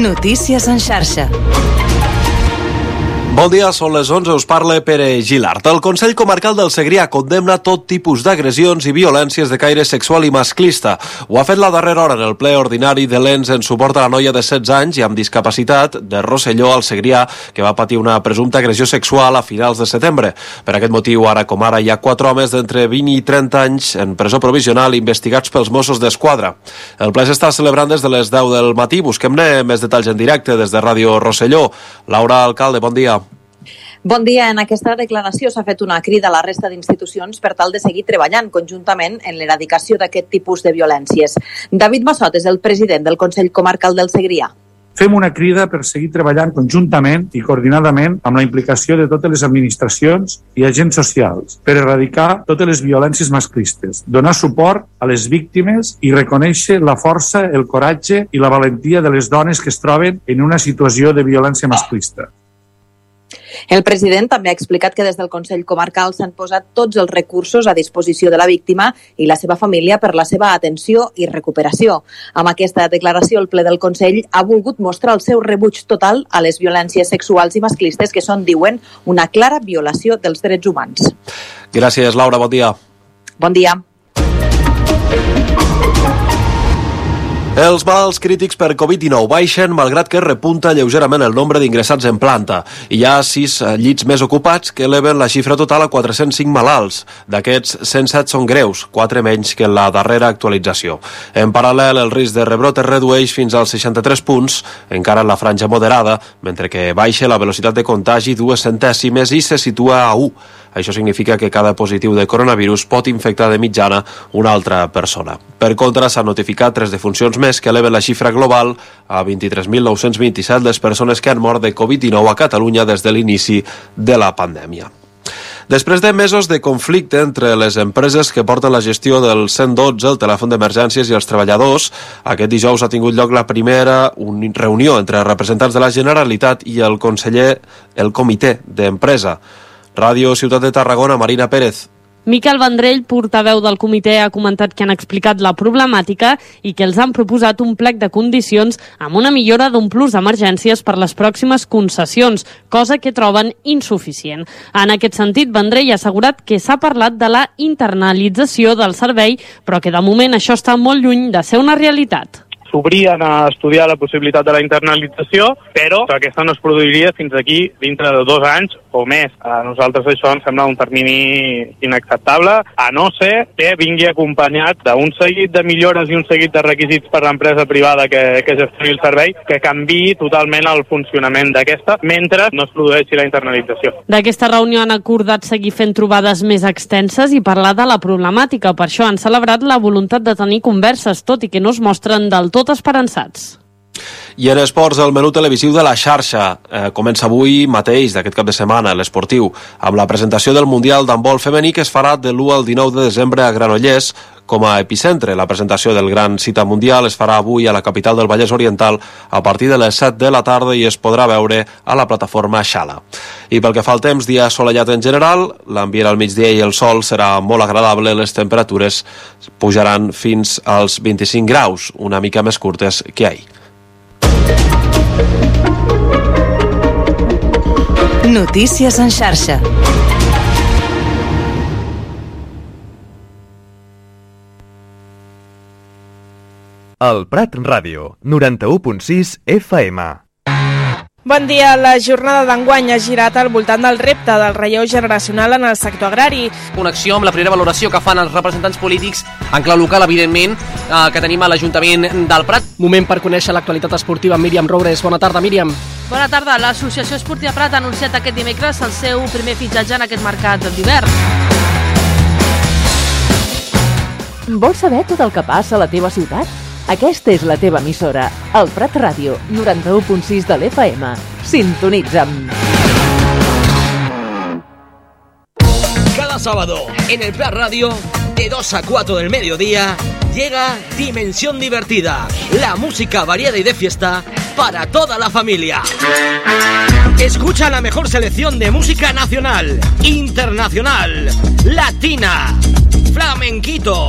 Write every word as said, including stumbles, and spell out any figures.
Notícies en xarxa. Bon dia, són les onze, us parla Pere Gilart. El Consell Comarcal del Segrià condemna tot tipus d'agressions i violències de caire sexual i masclista. Ho ha fet la darrera hora en el ple ordinari de l'Ens en suport a la noia de setze anys i amb discapacitat de Rosselló al Segrià, que va patir una presumpta agressió sexual a finals de setembre. Per aquest motiu, ara com ara, hi ha quatre homes d'entre vint i trenta anys en presó provisional investigats pels Mossos d'Esquadra. El ple s'està celebrant des de les deu del matí. Busquem-ne més detalls en directe des de Ràdio Rosselló. Laura Alcalde, bon dia. Bon dia. En aquesta declaració s'ha fet una crida a la resta d'institucions per tal de seguir treballant conjuntament en l'eradicació d'aquest tipus de violències. David Massot és el president del Consell Comarcal del Segrià. Fem una crida per seguir treballant conjuntament i coordinadament amb la implicació de totes les administracions i agents socials per erradicar totes les violències masclistes, donar suport a les víctimes i reconèixer la força, el coratge i la valentia de les dones que es troben en una situació de violència masclista. El president també ha explicat que des del Consell Comarcal s'han posat tots els recursos a disposició de la víctima i la seva família per la seva atenció i recuperació. Amb aquesta declaració, el ple del Consell ha volgut mostrar el seu rebuig total a les violències sexuals i masclistes que són, diuen, una clara violació dels drets humans. Gràcies, Laura. Bon dia. Bon dia. Els malalts crítics per covid dinou baixen malgrat que repunta lleugerament el nombre d'ingressats en planta. Hi ha sis llits més ocupats que eleven la xifra total a quatre-cents cinc malalts. D'aquests, cent set són greus, quatre menys que en la darrera actualització. En paral·lel, el risc de rebrot es redueix fins als seixanta-tres punts, encara en la franja moderada, mentre que baixa la velocitat de contagi dues centèsimes i se situa a u. Això significa que cada positiu de coronavirus pot infectar de mitjana una altra persona. Per contra, s'han notificat tres defuncions més que eleven la xifra global a vint-i-tres mil nou-cents vint-i-set les persones que han mort de covid dinou a Catalunya des de l'inici de la pandèmia. Després de mesos de conflicte entre les empreses que porten la gestió del cent dotze, el telèfon d'emergències i els treballadors, aquest dijous ha tingut lloc la primera reunió entre representants de la Generalitat i el conseller, el comitè d'empresa. Ràdio Ciutat de Tarragona, Marina Pérez. Miquel Vendrell, portaveu del comitè, ha comentat que han explicat la problemàtica i que els han proposat un plec de condicions amb una millora d'un plus d'emergències per les pròximes concessions, cosa que troben insuficient. En aquest sentit, Vendrell ha assegurat que s'ha parlat de la internalització del servei, però que de moment això està molt lluny de ser una realitat. S'obrien a estudiar la possibilitat de la internalització, però aquesta no es produiria fins aquí dintre de dos anys o més. A nosaltres això ens sembla un termini inacceptable, a no ser que vingui acompanyat d'un seguit de millores i un seguit de requisits per l'empresa privada que, que gestioni el servei, que canviï totalment el funcionament d'aquesta, mentre no es produeixi la internalització. D'aquesta reunió han acordat seguir fent trobades més extenses i parlar de la problemàtica. Per això han celebrat la voluntat de tenir converses, tot i que no es mostren del tot tot esperançats. I en esports, el menú televisiu de la xarxa eh, comença avui mateix, d'aquest cap de setmana, l'esportiu, amb la presentació del Mundial d'handbol femení que es farà de l'u al dinou de desembre a Granollers com a epicentre. La presentació del gran cita mundial es farà avui a la capital del Vallès Oriental a partir de les set de la tarda i es podrà veure a la plataforma Xala. I pel que fa al temps, dia assolellat en general, l'ambient al migdia i el sol serà molt agradable, les temperatures pujaran fins als vint-i-cinc graus, una mica més curtes que ahir. Notícies en xarxa. El Prat Ràdio, noranta-u punt sis F M. Bon dia. La jornada d'enguany ha girat al voltant del repte del relleu generacional en el sector agrari. Connexió amb la primera valoració que fan els representants polítics en clau local, evidentment, eh, que tenim a l'Ajuntament del Prat. Moment per conèixer l'actualitat esportiva amb Míriam Roures. Bona tarda, Míriam. Bona tarda. L'Associació Esportiva Prat ha anunciat aquest dimecres el seu primer fitxatge en aquest mercat d'hivern. Vols saber tot el que passa a la teva ciutat? Aquesta és la teva emissora, el Prat Ràdio, noranta-u punt sis de l'F M. Sintonitza'm. Cada sábado, en el Prat Radio, de dos a cuatro del mediodía, llega Dimensión Divertida, la música variada y de fiesta para toda la familia. Escucha la mejor selección de música nacional, internacional, latina, flamenquito,